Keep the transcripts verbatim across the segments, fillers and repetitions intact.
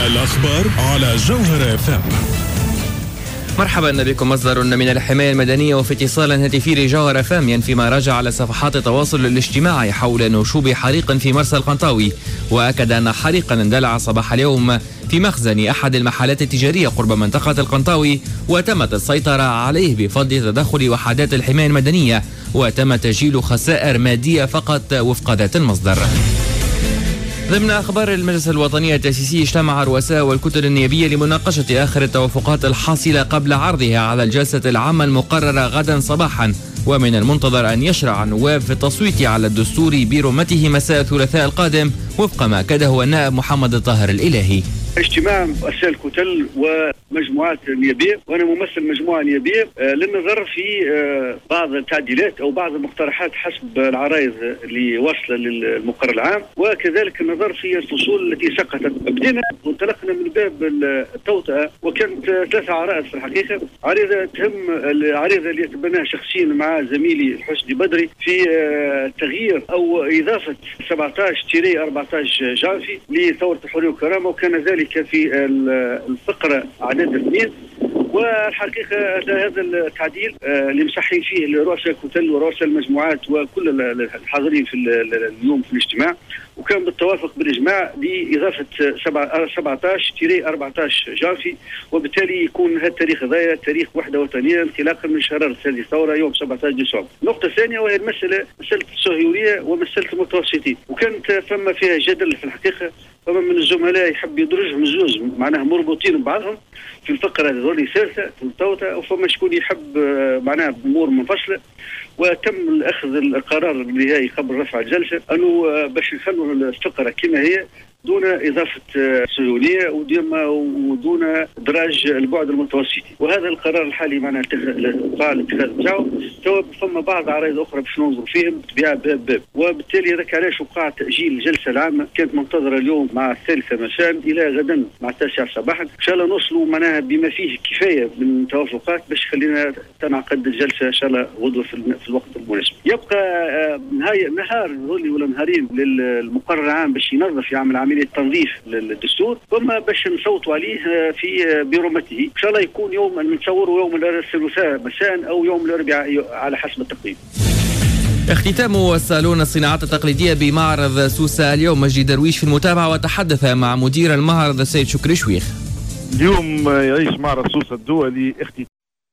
الأخبار على جوهر اف ام. مرحبا بكم. مصدر من الحماية المدنية وفي اتصال هاتفي لجوهر اف ام ينفي ما راجع على صفحات التواصل الاجتماعي حول نشوب حريق في مرسى القنطاوي، وأكد أن حريقا اندلع صباح اليوم في مخزن أحد المحلات التجارية قرب منطقة القنطاوي، وتمت السيطرة عليه بفضل تدخل وحدات الحماية المدنية، وتم تسجيل خسائر مادية فقط وفق ذات المصدر. ضمن أخبار المجلس الوطني التأسيسي، اجتمع رؤساء والكتل النيابية لمناقشة آخر التوافقات الحاصلة قبل عرضها على الجلسة العامة المقررة غدا صباحا، ومن المنتظر أن يشرع النواب في التصويت على الدستور برمته مساء الثلاثاء القادم وفق ما أكده النائب محمد الطاهر الإلهي. اجتماع رؤساء الكتل ومجموعات نيابية، وانا ممثل مجموعه نيابيه للنظر في بعض التعديلات او بعض المقترحات حسب العرائض اللي واصله للمقرر العام، وكذلك النظر في الفصول التي سقطت. بدينا وانطلقنا من باب التوطئه، وكانت ثلاثه عرائض في الحقيقه. عريضه تهم العريضه اللي يتبناها شخصيا مع زميلي الحسني بدري في تغيير او اضافه سبعطاش أربعطاش جانفي لثوره الحريه والكرامه، وكان ذلك في الفقرة عدد اثنين. والحقيقة هذا التعديل اللي مسحين فيه رؤساء الكتل ورؤساء المجموعات وكل الحاضرين في اليوم في الاجتماع، وكان بالتوافق بالإجماع لإضافة سبعطاش أربعطاش جانفي، وبالتالي يكون هذا التاريخ هذايا تاريخ وحدة وطنية انطلاقا من شرارة هذه الثورة يوم سبعطاش ديسمبر. النقطة الثانية وهي المسألة مسألة الصهيونية ومسألة المتوسطين، وكانت فما فيها جدل في الحقيقة. فما من الزملاء يحب يدرجهم زوز معناها مربوطين ببعضهم في الفقرة هذول ثالثة في التوطئة، وفما شكون يحب معناها أمور منفصلة. وتم أخذ القرار النهائي قبل رفع الجلسة أنه باش نخلوا الفقرة كما هي دون إضافة صهيونية ودون إدراج البعد المتوسطي، وهذا القرار الحالي معناه قاع الاتخاذ بتاعه. تو فما بعض عرائض أخرى باش ننظروا فيهم بطبيعة باب باب، وبالتالي هذاك علاش وقع تأجيل الجلسة العامة كانت منتظرة اليوم مع الثالثة مساء إلى غدا مع التاسعة صباحا. إن شاء الله نوصلوا معناها بما فيه كفاية من توافقات باش خلينا تنعقد الجلسة إن شاء الله غدوة في الوقت المناسب. يبقى نهار ولا نهارين للمقرر العام باش ينظف يعمل عملية تنظيف للدستور، ثم باش نصوتوا عليه في برمته. ان شاء الله يكون يوم نتصوروا يوم الثلاثاء مساء او يوم الاربعاء على حسب التقويم. اختتام صالون الصناعات التقليدية بمعرض سوسة اليوم. مجدي درويش في المتابعة وتحدث مع مدير المعرض السيد شكري شويخ. اليوم يعيش معرض سوسة الدولي اختتام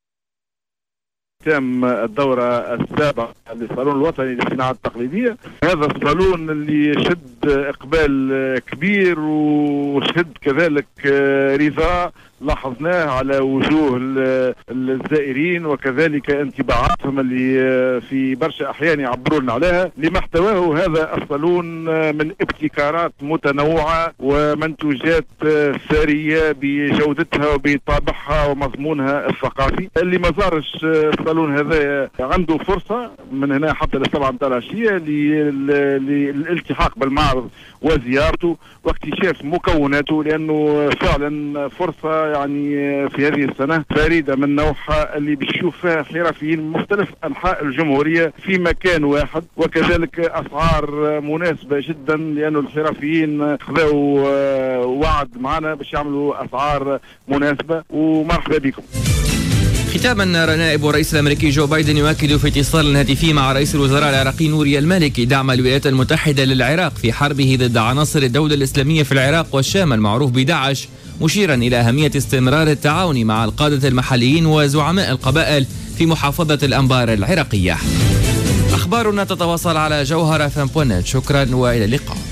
تم الدورة السابعة للصالون الوطني للصناعات التقليدية. هذا الصالون اللي يشد إقبال كبير وشد كذلك رضا لاحظناه على وجوه الزائرين، وكذلك انطباعاتهم اللي في برشا أحيان يعبرون عليها لما احتواه هذا الصالون من ابتكارات متنوعة ومنتوجات ثرية بجودتها وبطابعها ومضمونها الثقافي. اللي ما زارش الصالون هذا عنده فرصة من هنا حتى للسبعة متاع العشية للالتحاق بالمعرض وزيارته واكتشاف مكوناته، لأنه فعلا فرصة يعني في هذه السنة فريدة من نوعها اللي بتشوف فيها حرفيين من مختلف أنحاء الجمهورية في مكان واحد، وكذلك أسعار مناسبة جدا، لأنه الحرفيين خذوا وعد معنا باش يعملوا أسعار مناسبة. ومرحبا بكم. ختاما، نائب الرئيس الامريكي جو بايدن يؤكد في اتصال هاتفي مع رئيس الوزراء العراقي نوري المالكي دعم الولايات المتحدة للعراق في حربه ضد عناصر الدولة الإسلامية في العراق والشام المعروف بداعش، مشيرا إلى أهمية استمرار التعاون مع القادة المحليين وزعماء القبائل في محافظة الأنبار العراقية. أخبارنا تتواصل على جوهر اف ام. شكرا وإلى اللقاء.